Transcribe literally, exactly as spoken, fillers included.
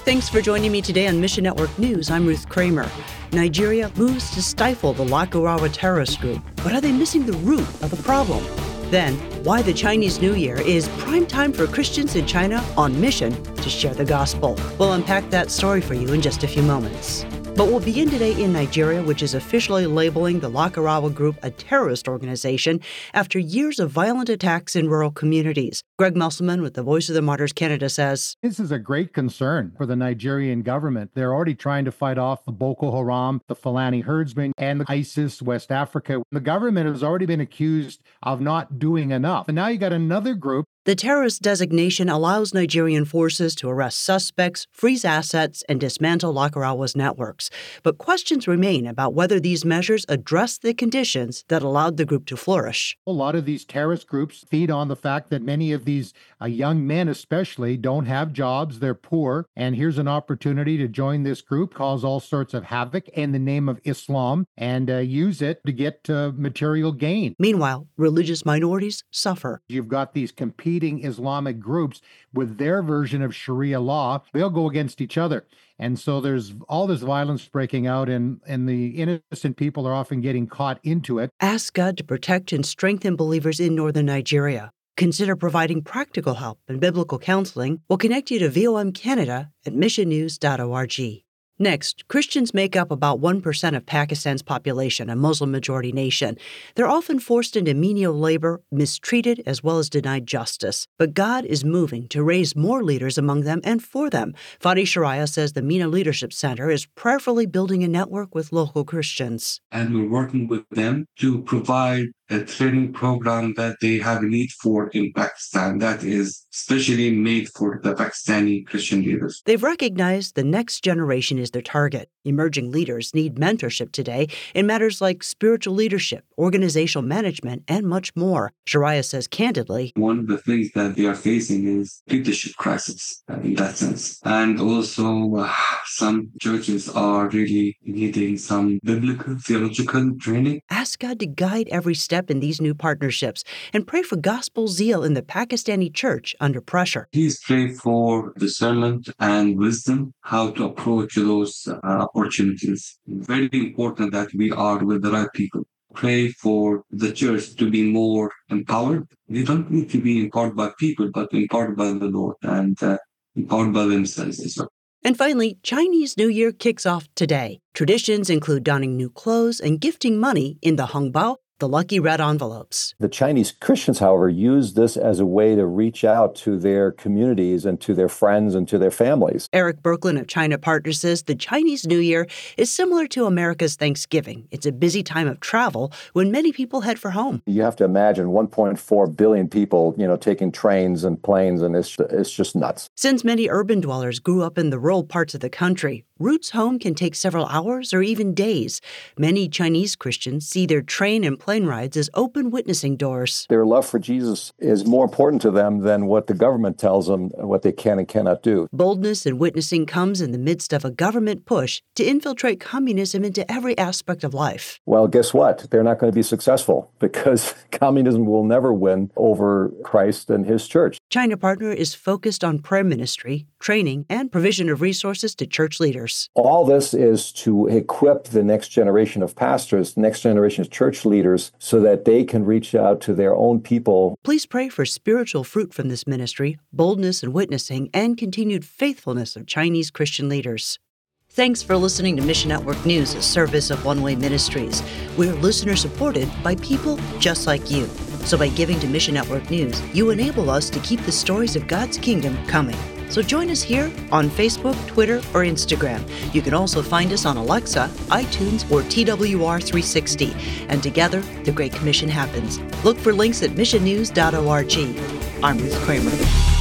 Thanks for joining me today on Mission Network News. I'm Ruth Kramer. Nigeria moves to stifle the Lakurawa terrorist group. But are they missing the root of the problem? Then, why the Chinese New Year is prime time for Christians in China on mission to share the gospel. We'll unpack that story for you in just a few moments. But we'll begin today in Nigeria, which is officially labeling the Lakurawa group a terrorist organization after years of violent attacks in rural communities. Greg Musselman with the Voice of the Martyrs Canada says, this is a great concern for the Nigerian government. They're already trying to fight off the Boko Haram, the Fulani herdsmen, and the ISIS West Africa. The government has already been accused of not doing enough. And now you got another group. The terrorist designation allows Nigerian forces to arrest suspects, freeze assets, and dismantle Lakurawa's networks. But questions remain about whether these measures address the conditions that allowed the group to flourish. A lot of these terrorist groups feed on the fact that many of these uh, young men especially don't have jobs, they're poor, and here's an opportunity to join this group, cause all sorts of havoc in the name of Islam, and uh, use it to get uh, material gain. Meanwhile, religious minorities suffer. You've got these competing Islamic groups with their version of Sharia law. They'll go against each other. And so there's all this violence breaking out, and, and the innocent people are often getting caught into it. Ask God to protect and strengthen believers in northern Nigeria. Consider providing practical help and biblical counseling. We'll connect you to V O M Canada at mission news dot org. Next, Christians make up about one percent of Pakistan's population, a Muslim-majority nation. They're often forced into menial labor, mistreated, as well as denied justice. But God is moving to raise more leaders among them and for them. Fadi Shariah says the MENA Leadership Center is prayerfully building a network with local Christians. And we're working with them to provide a training program that they have a need for in Pakistan that is specially made for the Pakistani Christian leaders. They've recognized the next generation is their target. Emerging leaders need mentorship today in matters like spiritual leadership, organizational management, and much more. Shariah says candidly, one of the things that they are facing is leadership crisis uh, in that sense. And also uh, some churches are really needing some biblical, theological training. Ask God to guide every step in these new partnerships and pray for gospel zeal in the Pakistani church under pressure. Please pray for discernment and wisdom, how to approach those uh, opportunities. Very important that we are with the right people. Pray for the church to be more empowered. They don't need to be empowered by people, but empowered by the Lord and uh, empowered by themselves as well. And finally, Chinese New Year kicks off today. Traditions include donning new clothes and gifting money in the hongbao, the lucky red envelopes. The Chinese Christians, however, use this as a way to reach out to their communities and to their friends and to their families. Eric Berklin of China Partners says the Chinese New Year is similar to America's Thanksgiving. It's a busy time of travel when many people head for home. You have to imagine one point four billion people, you know, taking trains and planes, and it's, it's just nuts. Since many urban dwellers grew up in the rural parts of the country, routes home can take several hours or even days. Many Chinese Christians see their train and plane rides as open witnessing doors. Their love for Jesus is more important to them than what the government tells them what they can and cannot do. Boldness and witnessing comes in the midst of a government push to infiltrate communism into every aspect of life. Well, guess what? They're not going to be successful because communism will never win over Christ and his church. China Partner is focused on prayer ministry, training, and provision of resources to church leaders. All this is to equip the next generation of pastors, next generation of church leaders, so that they can reach out to their own people. Please pray for spiritual fruit from this ministry, boldness and witnessing, and continued faithfulness of Chinese Christian leaders. Thanks for listening to Mission Network News, a service of One Way Ministries. We're listener-supported by people just like you. So by giving to Mission Network News, you enable us to keep the stories of God's kingdom coming. So join us here on Facebook, Twitter, or Instagram. You can also find us on Alexa, iTunes, or T W R three sixty. And together, the Great Commission happens. Look for links at mission news dot org. I'm Ruth Kramer.